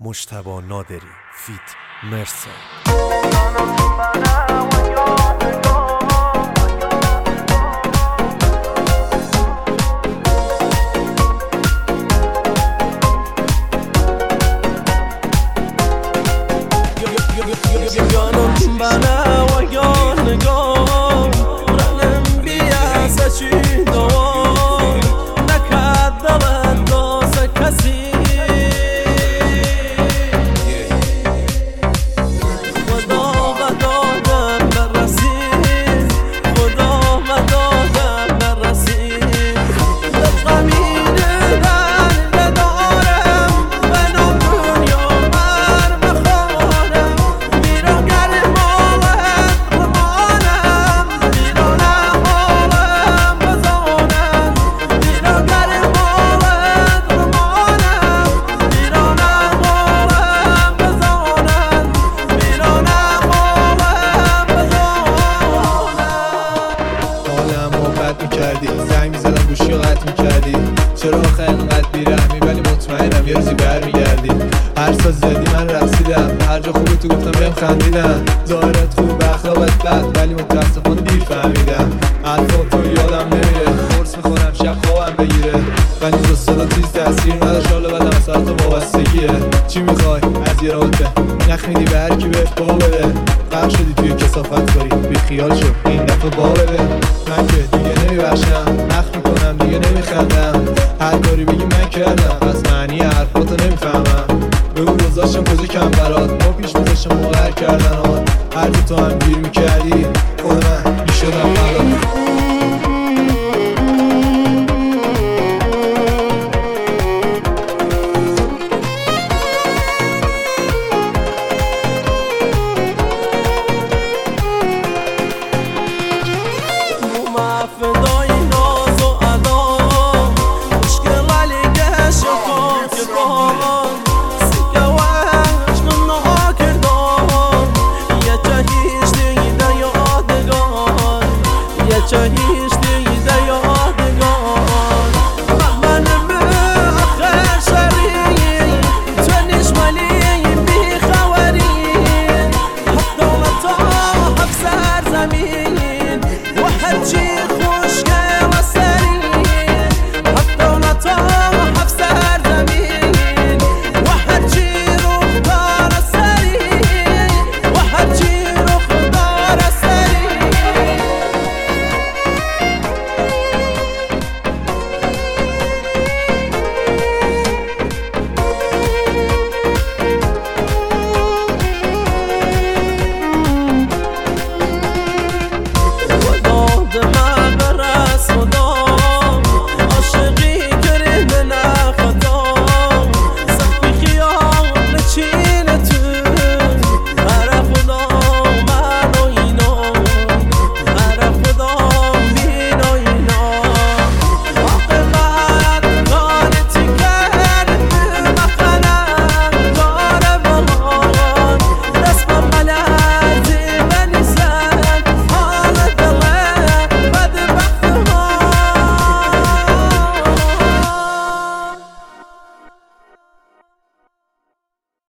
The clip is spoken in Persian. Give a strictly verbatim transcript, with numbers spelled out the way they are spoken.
مجتبی نادری فیت مرسل. Yanım bana ve yanıgam Ranım biya saçidam Nakadalan dosa kasi Khoda vadadam berrasin Khoda vadadam berrasin Lqamine ben ندارم منم دنیا مر بخوانم زنگ میزدم گوشی قطع میکردی چرا آخه انقدر بیرحمی ولی مطمئنم یه روزی برمیگردی هر ساز زدی من رسیدم هر جا خوبه تو گفتم بهم خندیدم ظاهرت خوب اخلاقت بد ولی متاسفانه دیر فهمیدم حرفا تو یادم نمیره قرص میخورم شب خوابم بگیره ولی تو صدا تیز تاثیر نداشت حالا بدم از ساعت وابستگیه چی میخوای از یه رابطه نخ میدی به هر کی بهش بابا بده غرق شدی توی کثافت کاری بی خیال شو این دفعه بابا بده من که دیگه نمیبخشم نخ میکنم دیگه نمیخندم هر کاری بگی من کردم پس معنی حرفاتو نمیفهمم بگو روزاشم کجا کم برات ما پیش میذاشم مقر کردن آن هر جو تو هم گیر میکردی خود من میشدم